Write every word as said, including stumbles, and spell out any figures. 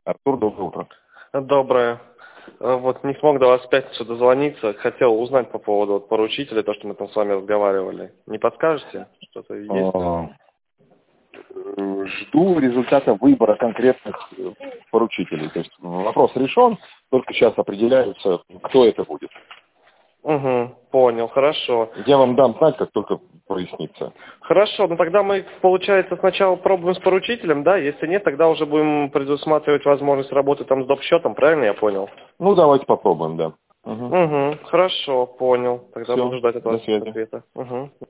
Артур, доброе утро. Доброе. Э, Вот не смог до вас в пятницу дозвониться. Хотел узнать по поводу вот, поручителя, то, что мы там с вами разговаривали. Не подскажете? Что-то есть? А, э, Жду результата выбора конкретных э, поручителей. То есть вопрос решен, только сейчас определяется, кто это будет. Угу, понял, хорошо. Я вам дам знать, как только прояснится. Хорошо, ну тогда мы, получается, сначала пробуем с поручителем, да? Если нет, тогда уже будем предусматривать возможность работы там с доп. Счетом, правильно я понял? Ну, давайте попробуем, да. Угу. Угу, хорошо, понял. Тогда Все, буду ждать от до вас связи. ответа. Угу.